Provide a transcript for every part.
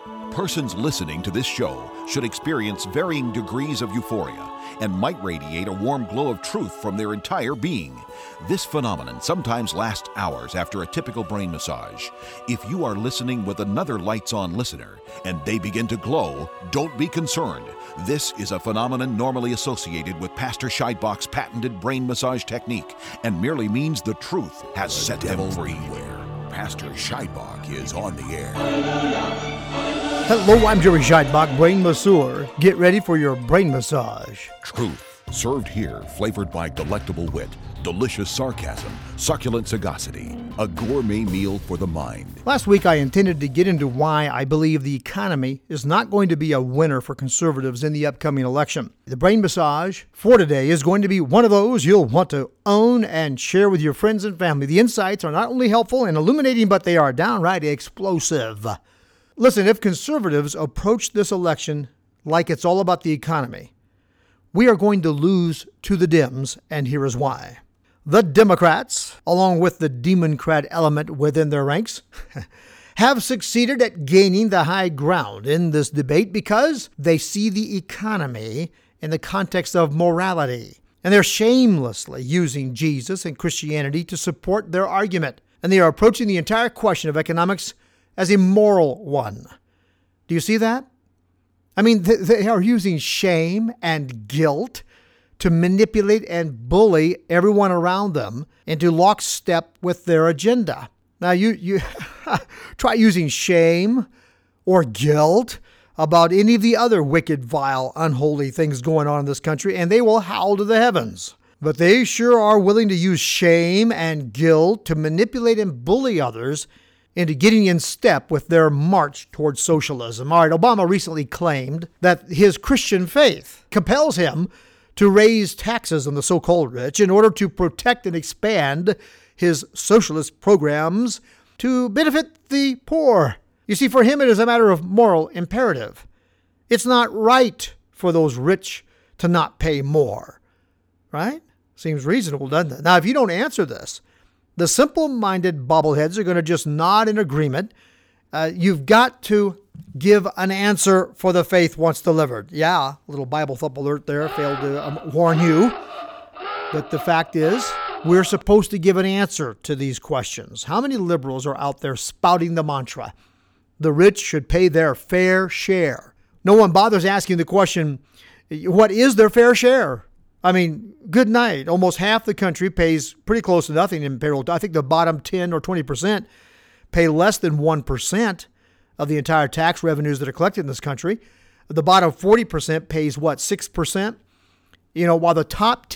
Persons listening to this show should experience varying degrees of euphoria and might radiate a warm glow of truth from their entire being. This phenomenon sometimes lasts hours after a typical brain massage. If you are listening with another lights-on listener and they begin to glow, don't be concerned. This is a phenomenon normally associated with Pastor Scheidbach's patented brain massage technique and merely means the truth has set them free. Pastor Scheidbach is on the air. Hello, I'm Jerry Scheidbach, brain masseur. Get ready for your brain massage. Truth, served here, flavored by delectable wit, delicious sarcasm, succulent sagacity, a gourmet meal for the mind. Last week, I intended to get into why I believe the economy is not going to be a winner for conservatives in the upcoming election. The brain massage for today is going to be one of those you'll want to own and share with your friends and family. The insights are not only helpful and illuminating, but they are downright explosive. Listen, if conservatives approach this election like it's all about the economy, we are going to lose to the Dems, and here is why. The Democrats, along with the Democrat element within their ranks, have succeeded at gaining the high ground in this debate because they see the economy in the context of morality. And they're shamelessly using Jesus and Christianity to support their argument. And they are approaching the entire question of economics as a moral one. Do you see that? I mean, they are using shame and guilt to manipulate and bully everyone around them into lockstep with their agenda. Now, you try using shame or guilt about any of the other wicked, vile, unholy things going on in this country, and they will howl to the heavens. But they sure are willing to use shame and guilt to manipulate and bully others into getting in step with their march towards socialism. All right, Obama recently claimed that his Christian faith compels him to raise taxes on the so-called rich in order to protect and expand his socialist programs to benefit the poor. You see, for him, it is a matter of moral imperative. It's not right for those rich to not pay more, right? Seems reasonable, doesn't it? Now, if you don't answer this, the simple-minded bobbleheads are going to just nod in agreement. You've got to give an answer for the faith once delivered. Yeah, little Bible thump alert there. Failed to warn you. But the fact is, we're supposed to give an answer to these questions. How many liberals are out there spouting the mantra, the rich should pay their fair share? No one bothers asking the question, what is their fair share? I mean, good night. Almost half the country pays pretty close to nothing in payroll. I think the bottom 10 or 20% pay less than 1% of the entire tax revenues that are collected in this country. The bottom 40% pays, 6%? While the top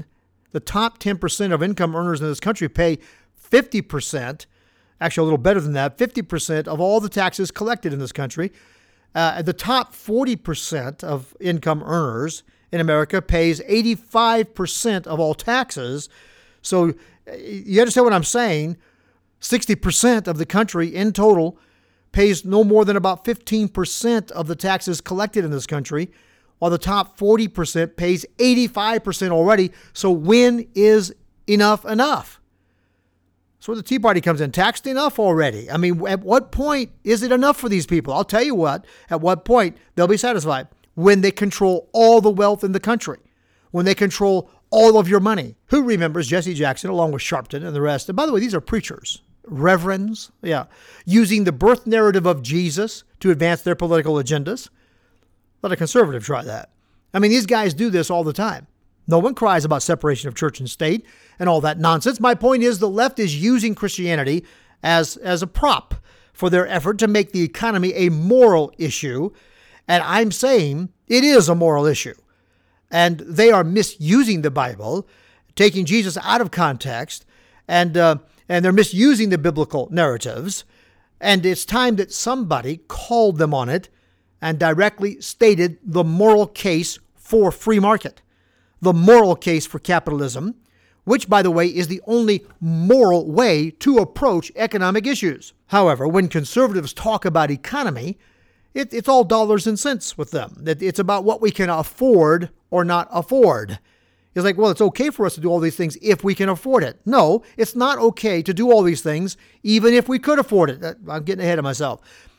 10% of income earners in this country pay 50%, actually a little better than that, 50% of all the taxes collected in this country. The top 40% of income earners in America pays 85% of all taxes. So you understand what I'm saying? 60% of the country in total pays no more than about 15% of the taxes collected in this country, while the top 40% pays 85% already. So when is enough enough? That's where the Tea Party comes in. Taxed enough already? I mean, at what point is it enough for these people? I'll tell you what, at what point they'll be satisfied. When they control all the wealth in the country, when they control all of your money. Who remembers Jesse Jackson along with Sharpton and the rest? And by the way, these are preachers, reverends, using the birth narrative of Jesus to advance their political agendas. Let a conservative try that. I mean, these guys do this all the time. No one cries about separation of church and state and all that nonsense. My point is the left is using Christianity as a prop for their effort to make the economy a moral issue. And I'm saying it is a moral issue. And they are misusing the Bible, taking Jesus out of context, and they're misusing the biblical narratives. And it's time that somebody called them on it and directly stated the moral case for free market, the moral case for capitalism, which, by the way, is the only moral way to approach economic issues. However, when conservatives talk about economy, it's all dollars and cents with them. It's about what we can afford or not afford. It's like, well, it's okay for us to do all these things if we can afford it. No, it's not okay to do all these things even if we could afford it. I'm getting ahead of myself.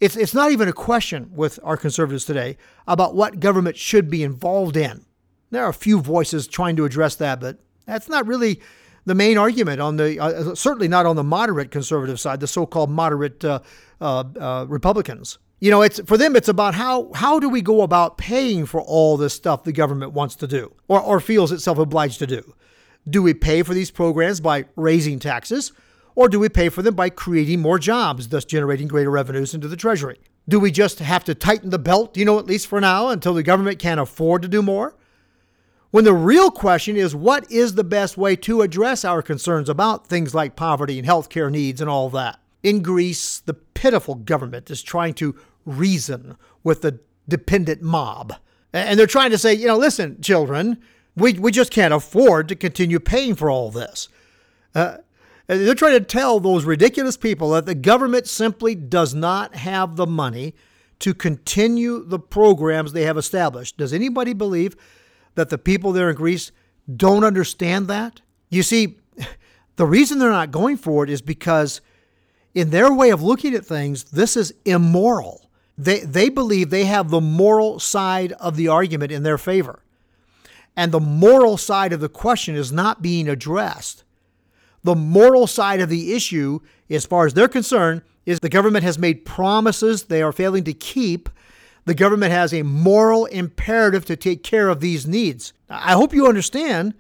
It's not even a question with our conservatives today about what government should be involved in. There are a few voices trying to address that, but that's not really the main argument on the certainly not on the moderate conservative side, the so-called moderate Republicans. It's for them. It's about how do we go about paying for all this stuff the government wants to do or feels itself obliged to do. Do we pay for these programs by raising taxes, or do we pay for them by creating more jobs, thus generating greater revenues into the Treasury? Do we just have to tighten the belt, at least for now, until the government can't afford to do more? When the real question is, what is the best way to address our concerns about things like poverty and healthcare needs and all that? In Greece, the pitiful government is trying to reason with the dependent mob. And they're trying to say, listen, children, we just can't afford to continue paying for all this. They're trying to tell those ridiculous people that the government simply does not have the money to continue the programs they have established. Does anybody believe that the people there in Greece don't understand that? You see, the reason they're not going for it is because in their way of looking at things, this is immoral. They believe they have the moral side of the argument in their favor. And the moral side of the question is not being addressed. The moral side of the issue, as far as they're concerned, is the government has made promises they are failing to keep. The government has a moral imperative to take care of these needs. I hope you understand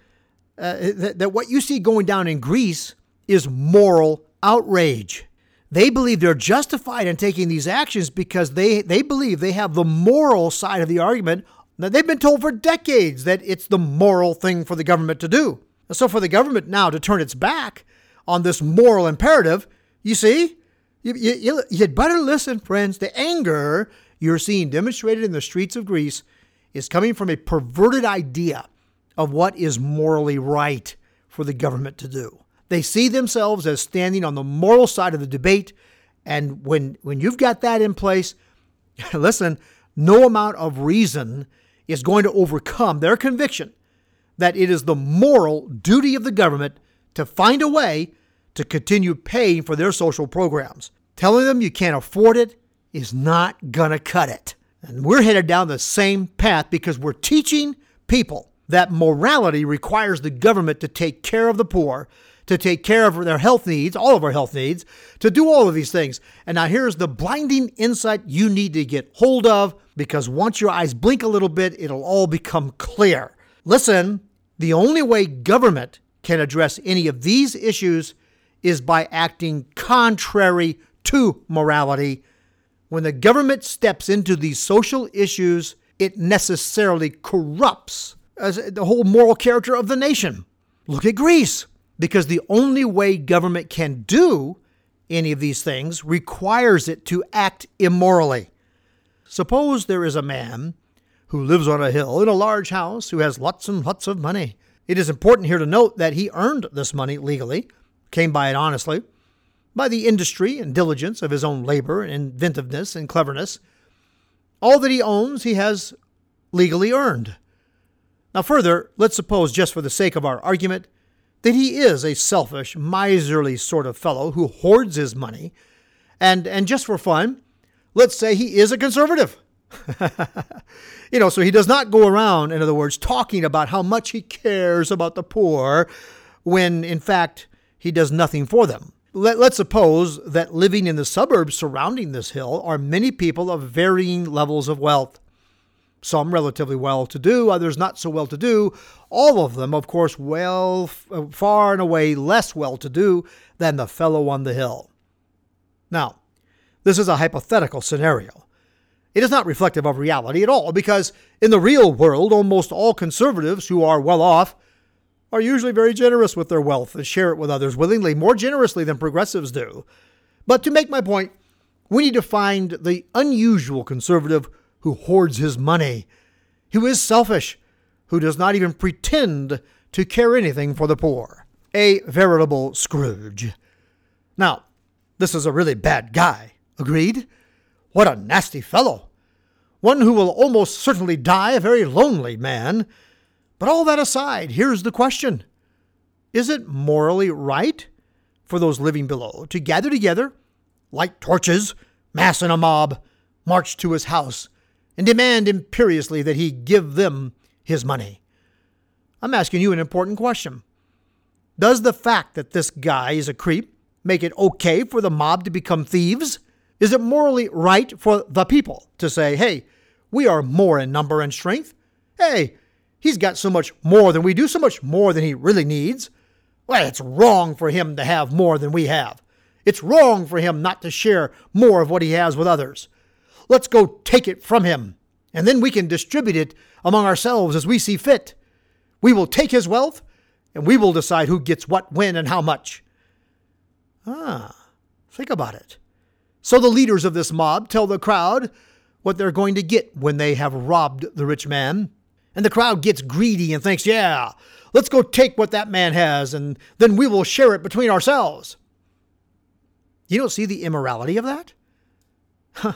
that what you see going down in Greece is moral outrage. They believe they're justified in taking these actions because they believe they have the moral side of the argument. Now, they've been told for decades that it's the moral thing for the government to do. So for the government now to turn its back on this moral imperative, you see, you'd better listen, friends. The anger you're seeing demonstrated in the streets of Greece is coming from a perverted idea of what is morally right for the government to do. They see themselves as standing on the moral side of the debate. And when you've got that in place, listen, no amount of reason is going to overcome their conviction that it is the moral duty of the government to find a way to continue paying for their social programs. Telling them you can't afford it is not gonna cut it. And we're headed down the same path because we're teaching people that morality requires the government to take care of the poor, to take care of their health needs, all of our health needs, to do all of these things. And now here's the blinding insight you need to get hold of, because once your eyes blink a little bit, it'll all become clear. Listen, the only way government can address any of these issues is by acting contrary to morality. When the government steps into these social issues, it necessarily corrupts the whole moral character of the nation. Look at Greece, because the only way government can do any of these things requires it to act immorally. Suppose there is a man who lives on a hill in a large house who has lots and lots of money. It is important here to note that he earned this money legally, came by it honestly, by the industry and diligence of his own labor and inventiveness and cleverness. All that he owns, he has legally earned. Now further, let's suppose, just for the sake of our argument, that he is a selfish, miserly sort of fellow who hoards his money, and just for fun, let's say he is a conservative. So he does not go around, in other words, talking about how much he cares about the poor when, in fact, he does nothing for them. Let's suppose that living in the suburbs surrounding this hill are many people of varying levels of wealth. Some relatively well-to-do, others not so well-to-do. All of them, of course, far and away less well-to-do than the fellow on the hill. Now, this is a hypothetical scenario. It is not reflective of reality at all, because in the real world, almost all conservatives who are well off are usually very generous with their wealth and share it with others willingly, more generously than progressives do. But to make my point, we need to find the unusual conservative who hoards his money, who is selfish, who does not even pretend to care anything for the poor. A veritable Scrooge. Now, this is a really bad guy. Agreed? What a nasty fellow. One who will almost certainly die, a very lonely man. But all that aside, here's the question. Is it morally right for those living below to gather together, light torches, mass in a mob, march to his house and demand imperiously that he give them his money. I'm asking you an important question. Does the fact that this guy is a creep make it okay for the mob to become thieves? Is it morally right for the people to say, hey, we are more in number and strength? Hey, he's got so much more than we do, so much more than he really needs. Well, it's wrong for him to have more than we have. It's wrong for him not to share more of what he has with others. Let's go take it from him, and then we can distribute it among ourselves as we see fit. We will take his wealth, and we will decide who gets what, when, and how much. Think about it. So the leaders of this mob tell the crowd what they're going to get when they have robbed the rich man. And the crowd gets greedy and thinks, yeah, let's go take what that man has, and then we will share it between ourselves. You don't see the immorality of that? Have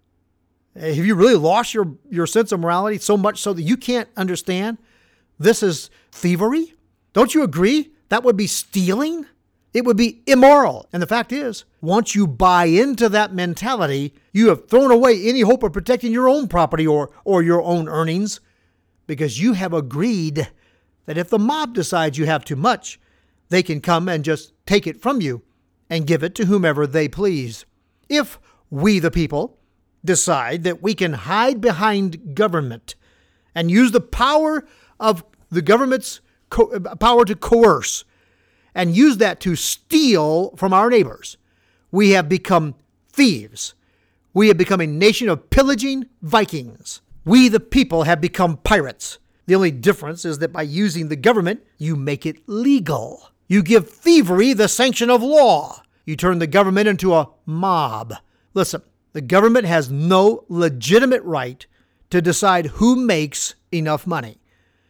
you really lost your sense of morality so much so that you can't understand this is thievery? Don't you agree? That would be stealing. It would be immoral. And the fact is, once you buy into that mentality, you have thrown away any hope of protecting your own property or your own earnings, because you have agreed that if the mob decides you have too much, they can come and just take it from you and give it to whomever they please. If we, the people, decide that we can hide behind government and use the power of the government's power to coerce and use that to steal from our neighbors, we have become thieves. We have become a nation of pillaging Vikings. We, the people, have become pirates. The only difference is that by using the government, you make it legal. You give thievery the sanction of law. You turn the government into a mob. Listen, the government has no legitimate right to decide who makes enough money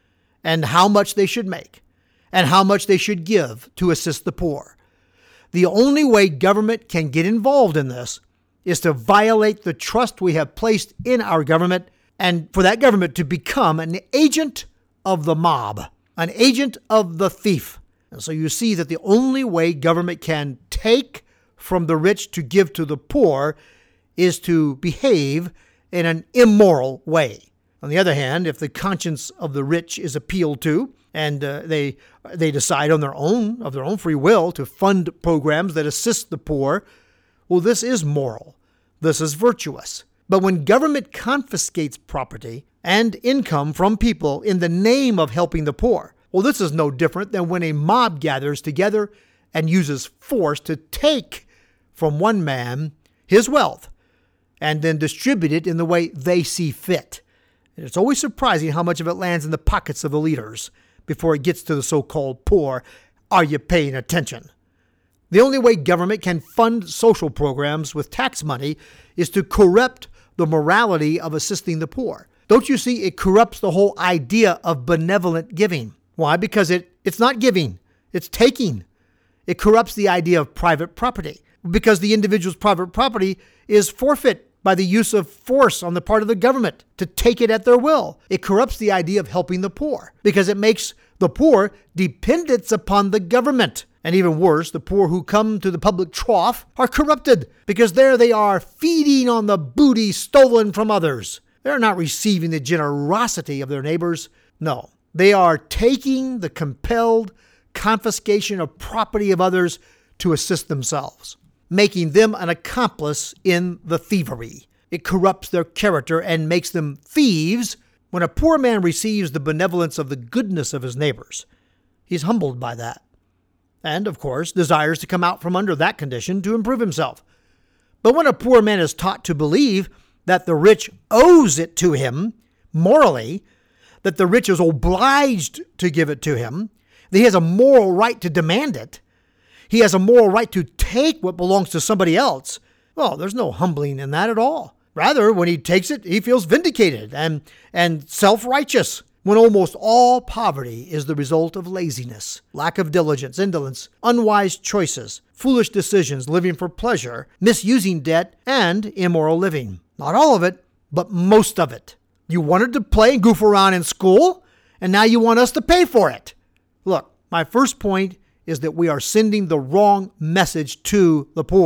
and how much they should make and how much they should give to assist the poor. The only way government can get involved in this is to violate the trust we have placed in our government, and for that government to become an agent of the mob, an agent of the thief. And so you see that the only way government can take from the rich to give to the poor is to behave in an immoral way. On the other hand, if the conscience of the rich is appealed to, and they decide on their own free will to fund programs that assist the poor, well, this is moral. This is virtuous. But when government confiscates property and income from people in the name of helping the poor, well, this is no different than when a mob gathers together and uses force to take from one man his wealth and then distribute it in the way they see fit. And it's always surprising how much of it lands in the pockets of the leaders before it gets to the so-called poor. Are you paying attention? The only way government can fund social programs with tax money is to corrupt the morality of assisting the poor. Don't you see it corrupts the whole idea of benevolent giving? Why? Because it's not giving, it's taking. It corrupts the idea of private property because the individual's private property is forfeit by the use of force on the part of the government to take it at their will. It corrupts the idea of helping the poor because it makes the poor dependents upon the government. And even worse, the poor who come to the public trough are corrupted because there they are feeding on the booty stolen from others. They're not receiving the generosity of their neighbors. No, they are taking the compelled confiscation of property of others to assist themselves, making them an accomplice in the thievery. It corrupts their character and makes them thieves. When a poor man receives the benevolence of the goodness of his neighbors, he's humbled by that. And, of course, desires to come out from under that condition to improve himself. But when a poor man is taught to believe that the rich owes it to him morally, that the rich is obliged to give it to him, that he has a moral right to demand it, he has a moral right to take what belongs to somebody else, well, there's no humbling in that at all. Rather, when he takes it, he feels vindicated and self-righteous, when almost all poverty is the result of laziness, lack of diligence, indolence, unwise choices, foolish decisions, living for pleasure, misusing debt, and immoral living. Not all of it, but most of it. You wanted to play and goof around in school, and now you want us to pay for it. Look, my first point is that we are sending the wrong message to the poor.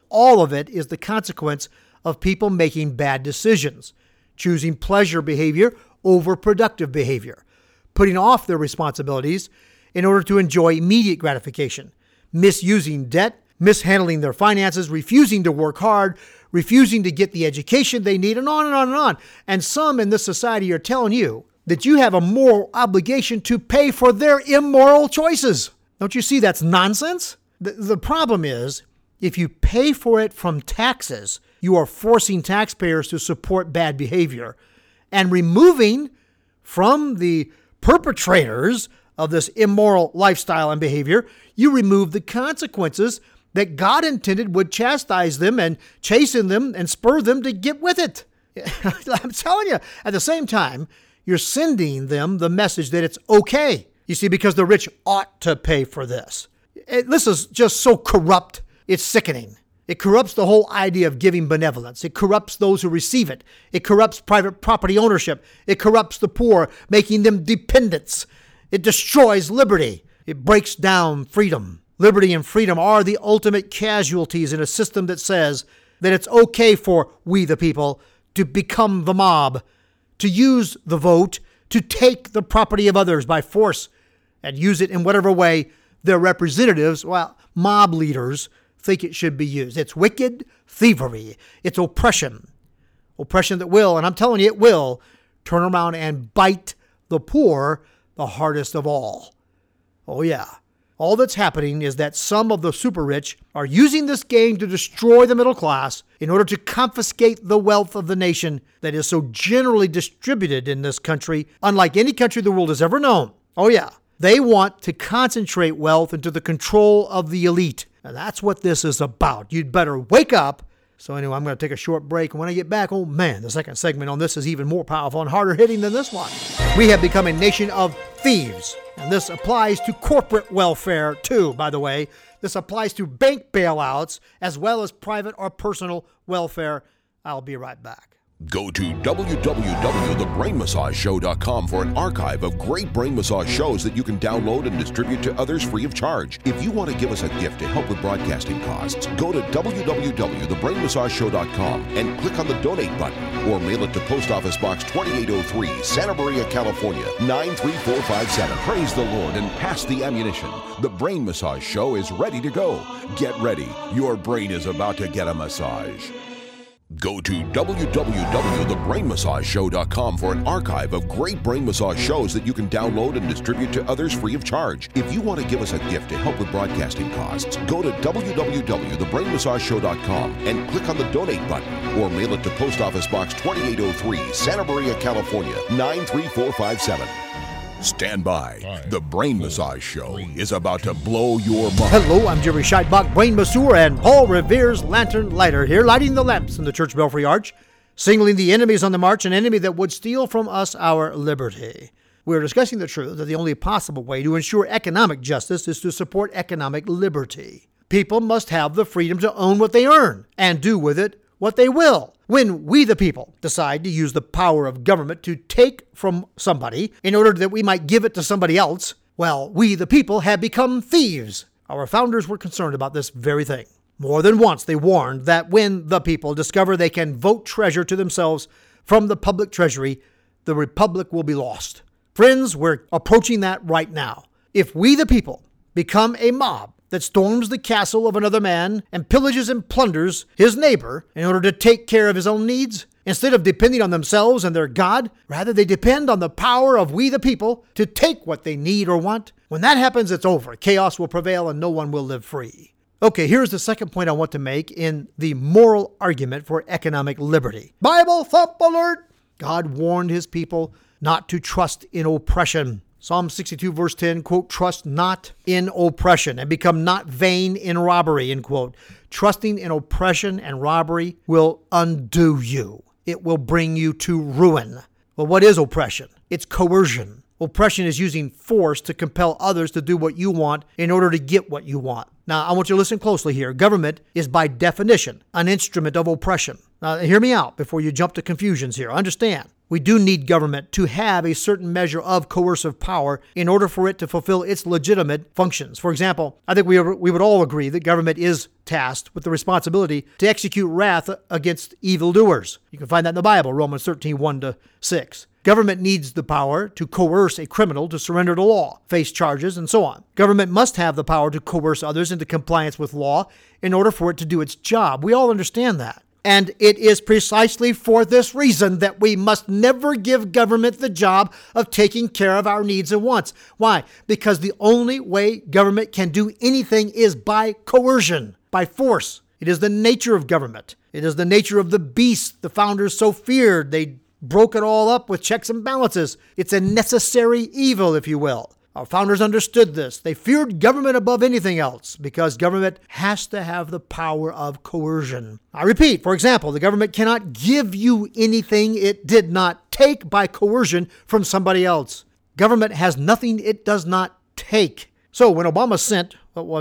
All of it is the consequence of people making bad decisions, choosing pleasure behavior over productive behavior, putting off their responsibilities in order to enjoy immediate gratification, misusing debt, mishandling their finances, refusing to work hard, refusing to get the education they need, and on and on and on. And some in this society are telling you that you have a moral obligation to pay for their immoral choices. Don't you see that's nonsense? The problem is, if you pay for it from taxes, you are forcing taxpayers to support bad behavior and removing from the perpetrators of this immoral lifestyle and behavior, you remove the consequences that God intended would chastise them and chasten them and spur them to get with it. I'm telling you, at the same time, you're sending them the message that it's okay. You see, because the rich ought to pay for this. This is just so corrupt, it's sickening. It corrupts the whole idea of giving benevolence. It corrupts those who receive it. It corrupts private property ownership. It corrupts the poor, making them dependents. It destroys liberty. It breaks down freedom. Liberty and freedom are the ultimate casualties in a system that says that it's okay for we the people to become the mob, to use the vote, to take the property of others by force and use it in whatever way their representatives, mob leaders, think it should be used. It's wicked thievery. It's oppression. Oppression that will, and I'm telling you, it will turn around and bite the poor the hardest of all. Oh yeah. All that's happening is that some of the super rich are using this game to destroy the middle class in order to confiscate the wealth of the nation that is so generally distributed in this country, unlike any country the world has ever known. Oh yeah. They want to concentrate wealth into the control of the elite. And that's what this is about. You'd better wake up. So anyway, I'm going to take a short break. And when I get back, oh man, the second segment on this is even more powerful and harder hitting than this one. We have become a nation of thieves. And this applies to corporate welfare too, by the way. This applies to bank bailouts as well as private or personal welfare. I'll be right back. Go to www.thebrainmassageshow.com for an archive of great brain massage shows that you can download and distribute to others free of charge. If you want to give us a gift to help with broadcasting costs, go to www.thebrainmassageshow.com and click on the donate button or mail it to Post Office Box 2803, Santa Maria, California, 93457. Praise the Lord and pass the ammunition. The Brain Massage Show is ready to go. Get ready. Your brain is about to get a massage. Go to www.thebrainmassageshow.com for an archive of great brain massage shows that you can download and distribute to others free of charge. If you want to give us a gift to help with broadcasting costs, go to www.thebrainmassageshow.com and click on the donate button or mail it to Post Office Box 2803, Santa Maria, California, 93457. Stand by. The Brain Massage Show is about to blow your mind. Hello, I'm Jerry Scheidbach, Brain Masseur, and Paul Revere's Lantern Lighter here, lighting the lamps in the church belfry arch, signaling the enemies on the march, an enemy that would steal from us our liberty. We're discussing the truth that the only possible way to ensure economic justice is to support economic liberty. People must have the freedom to own what they earn and do with it what they will. When we, the people, decide to use the power of government to take from somebody in order that we might give it to somebody else, well, we, the people, have become thieves. Our founders were concerned about this very thing. More than once, they warned that when the people discover they can vote treasure to themselves from the public treasury, the republic will be lost. Friends, we're approaching that right now. If we, the people, become a mob that storms the castle of another man and pillages and plunders his neighbor in order to take care of his own needs, instead of depending on themselves and their God, rather they depend on the power of we the people to take what they need or want. When that happens, it's over. Chaos will prevail and no one will live free. Okay, here's the second point I want to make in the moral argument for economic liberty. Bible thump alert! God warned his people not to trust in oppression. Psalm 62 verse 10, quote, trust not in oppression and become not vain in robbery, end quote. Trusting in oppression and robbery will undo you. It will bring you to ruin. Well, what is oppression? It's coercion. Oppression is using force to compel others to do what you want in order to get what you want. Now, I want you to listen closely here. Government is by definition an instrument of oppression. Now, hear me out before you jump to confusions here. Understand, We do need government to have a certain measure of coercive power in order for it to fulfill its legitimate functions. For example, I think we would all agree that government is tasked with the responsibility to execute wrath against evildoers. You can find that in the Bible, Romans 13, 1-6. Government needs the power to coerce a criminal to surrender to law, face charges, and so on. Government must have the power to coerce others into compliance with law in order for it to do its job. We all understand that. And it is precisely for this reason that we must never give government the job of taking care of our needs and wants. Why? Because the only way government can do anything is by coercion, by force. It is the nature of government. It is the nature of the beast the founders so feared. They broke it all up with checks and balances. It's a necessary evil, if you will. Our founders understood this. They feared government above anything else because government has to have the power of coercion. I repeat, for example, the government cannot give you anything it did not take by coercion from somebody else. Government has nothing it does not take. So when Obama sent,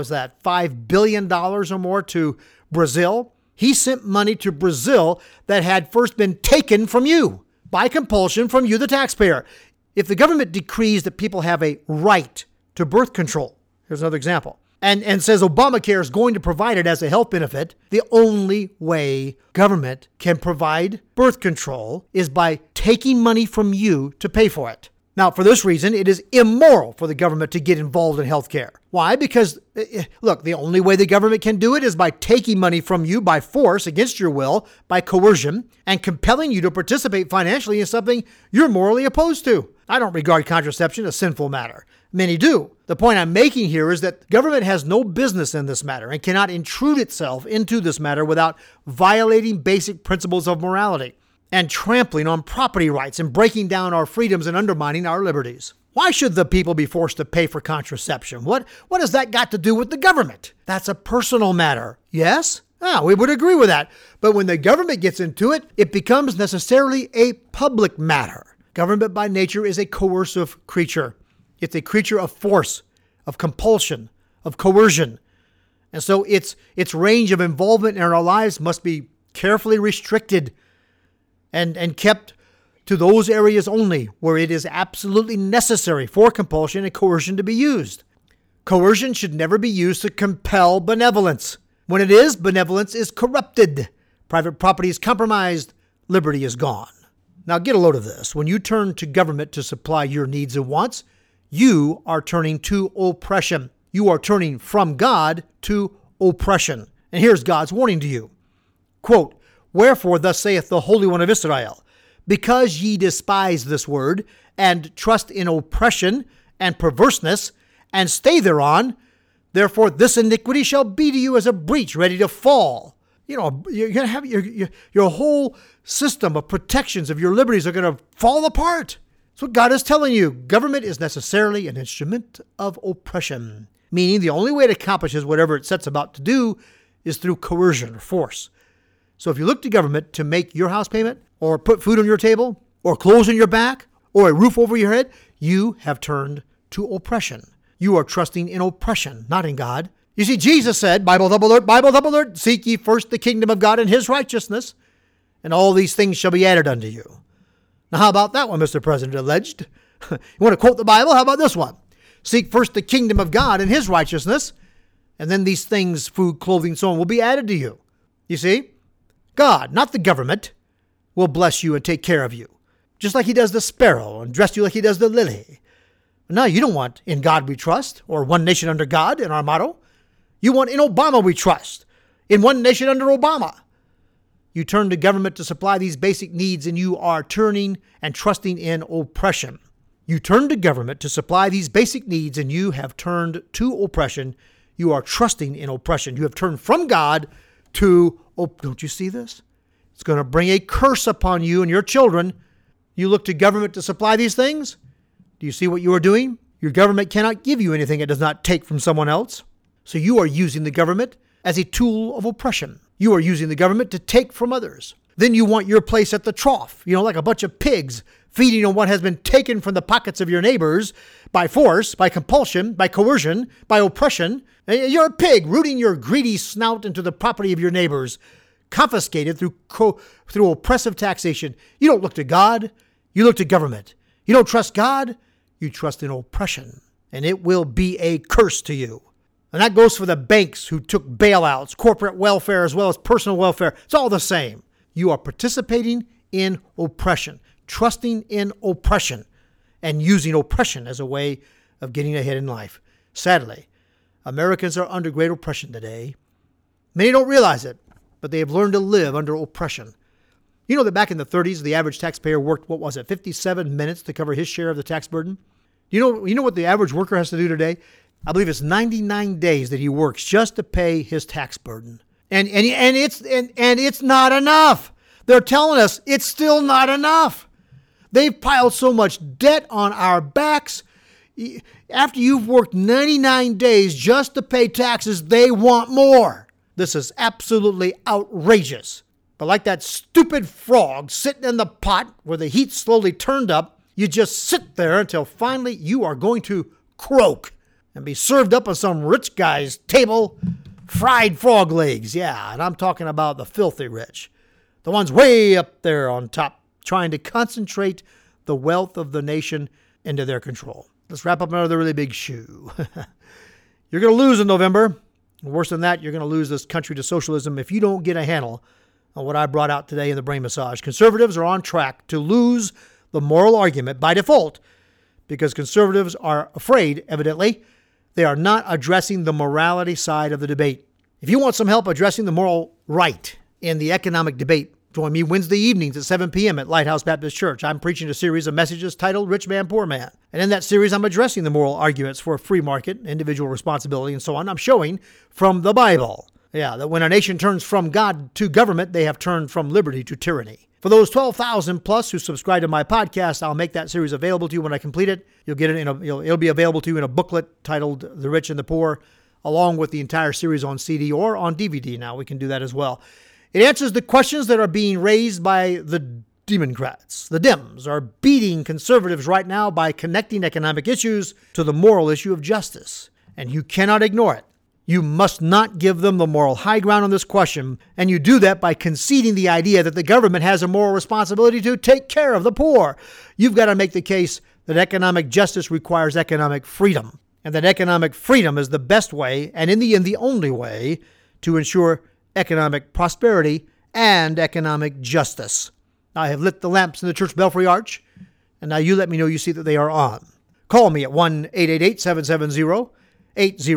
$5 billion or more to Brazil, he sent money to Brazil that had first been taken from you by compulsion from you, the taxpayer. If the government decrees that people have a right to birth control, here's another example, and says Obamacare is going to provide it as a health benefit, the only way government can provide birth control is by taking money from you to pay for it. Now, for this reason, it is immoral for the government to get involved in health care. Why? Because, look, the only way the government can do it is by taking money from you by force, against your will, by coercion, and compelling you to participate financially in something you're morally opposed to. I don't regard contraception as a sinful matter. Many do. The point I'm making here is that government has no business in this matter and cannot intrude itself into this matter without violating basic principles of morality and trampling on property rights and breaking down our freedoms and undermining our liberties. Why should the people be forced to pay for contraception? What has that got to do with the government? That's a personal matter. Yes? We would agree with that. But when the government gets into it, it becomes necessarily a public matter. Government by nature is a coercive creature. It's a creature of force, of compulsion, of coercion. And so its range of involvement in our lives must be carefully restricted and kept to those areas only where it is absolutely necessary for compulsion and coercion to be used. Coercion should never be used to compel benevolence. When it is, benevolence is corrupted. Private property is compromised. Liberty is gone. Now get a load of this. When you turn to government to supply your needs and wants, you are turning to oppression. You are turning from God to oppression. And here's God's warning to you. Quote, "Wherefore thus saith the Holy One of Israel, because ye despise this word, and trust in oppression and perverseness, and stay thereon, therefore this iniquity shall be to you as a breach ready to fall." You're going to have your whole system of protections of your liberties are going to fall apart. That's what God is telling you. Government is necessarily an instrument of oppression, meaning the only way it accomplishes whatever it sets about to do is through coercion or force. So if you look to government to make your house payment, or put food on your table, or clothes on your back, or a roof over your head, you have turned to oppression. You are trusting in oppression, not in God. You see, Jesus said, Bible double alert, seek ye first the kingdom of God and his righteousness, and all these things shall be added unto you. Now, how about that one, Mr. President alleged? You want to quote the Bible? How about this one? Seek first the kingdom of God and his righteousness, and then these things, food, clothing, so on, will be added to you. You see? God, not the government, will bless you and take care of you, just like he does the sparrow and dress you like he does the lily. No, you don't want "In God We Trust" or "One Nation Under God" in our motto. You want "In Obama We Trust," in "One Nation Under Obama." You turn to government to supply these basic needs, and you are turning and trusting in oppression. You turn to government to supply these basic needs, and you have turned to oppression. You are trusting in oppression. You have turned from God to, don't you see this? It's going to bring a curse upon you and your children. You look to government to supply these things. Do you see what you are doing? Your government cannot give you anything it does not take from someone else. So you are using the government as a tool of oppression. You are using the government to take from others. Then you want your place at the trough, like a bunch of pigs feeding on what has been taken from the pockets of your neighbors by force, by compulsion, by coercion, by oppression. You're a pig rooting your greedy snout into the property of your neighbors, confiscated through oppressive taxation. You don't look to God. You look to government. You don't trust God, you trust in oppression, and it will be a curse to you. And that goes for the banks who took bailouts, corporate welfare, as well as personal welfare. It's all the same. You are participating in oppression, trusting in oppression, and using oppression as a way of getting ahead in life. Sadly, Americans are under great oppression today. Many don't realize it, but they have learned to live under oppression. You know that back in the 30s, the average taxpayer worked, 57 minutes to cover his share of the tax burden? You know what the average worker has to do today? I believe it's 99 days that he works just to pay his tax burden. And it's not enough. They're telling us it's still not enough. They've piled so much debt on our backs. After you've worked 99 days just to pay taxes, they want more. This is absolutely outrageous. But like that stupid frog sitting in the pot where the heat slowly turned up, you just sit there until finally you are going to croak and be served up on some rich guy's table, fried frog legs. Yeah, and I'm talking about the filthy rich. The ones way up there on top trying to concentrate the wealth of the nation into their control. Let's wrap up another really big shoe. You're going to lose in November. Worse than that, you're going to lose this country to socialism if you don't get a handle on what I brought out today in the Brain Massage. Conservatives are on track to lose the moral argument by default because conservatives are afraid, evidently, they are not addressing the morality side of the debate. If you want some help addressing the moral right in the economic debate, join me Wednesday evenings at 7 p.m. at Lighthouse Baptist Church. I'm preaching a series of messages titled Rich Man, Poor Man. And in that series, I'm addressing the moral arguments for a free market, individual responsibility, and so on. I'm showing from the Bible, that when a nation turns from God to government, they have turned from liberty to tyranny. For those 12,000 plus who subscribe to my podcast, I'll make that series available to you when I complete it. You'll get it it'll be available to you in a booklet titled The Rich and the Poor, along with the entire series on CD or on DVD now. We can do that as well. It answers the questions that are being raised by the Democrats. The Dems are beating conservatives right now by connecting economic issues to the moral issue of justice. And you cannot ignore it. You must not give them the moral high ground on this question, and you do that by conceding the idea that the government has a moral responsibility to take care of the poor. You've got to make the case that economic justice requires economic freedom, and that economic freedom is the best way, and in the end, the only way, to ensure economic prosperity and economic justice. I have lit the lamps in the church belfry arch, and now you let me know you see that they are on. Call me at 1-888-770-8000. That's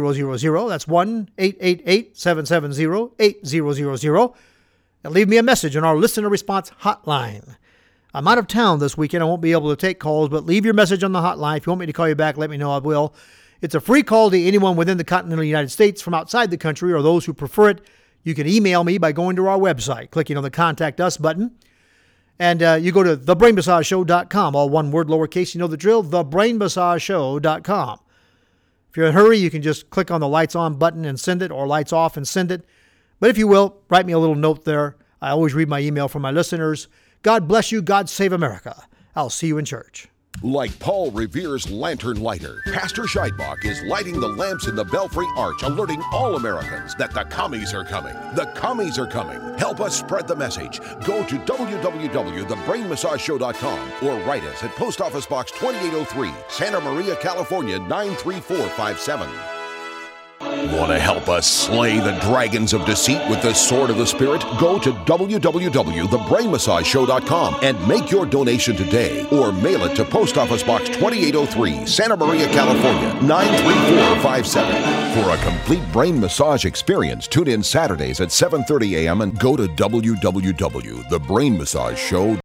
1-888-770-8000. And leave me a message on our listener response hotline. I'm out of town this weekend. I won't be able to take calls, but leave your message on the hotline. If you want me to call you back, let me know. I will. It's a free call to anyone within the continental United States from outside the country or those who prefer it. You can email me by going to our website, clicking on the Contact Us button. And you go to thebrainmassageshow.com, all one word, lowercase, you know the drill, thebrainmassageshow.com. If you're in a hurry, you can just click on the lights on button and send it, or lights off and send it. But if you will, write me a little note there. I always read my email from my listeners. God bless you. God save America. I'll see you in church. Like Paul Revere's lantern lighter, Pastor Scheidbach is lighting the lamps in the Belfry Arch, alerting all Americans that the commies are coming. The commies are coming. Help us spread the message. Go to www.thebrainmassageshow.com or write us at Post Office Box 2803, Santa Maria, California, 93457. Want to help us slay the dragons of deceit with the sword of the Spirit? Go to www.thebrainmassageshow.com and make your donation today, or mail it to Post Office Box 2803, Santa Maria, California, 93457. For a complete brain massage experience, tune in Saturdays at 7:30 a.m. and go to www.thebrainmassageshow.com.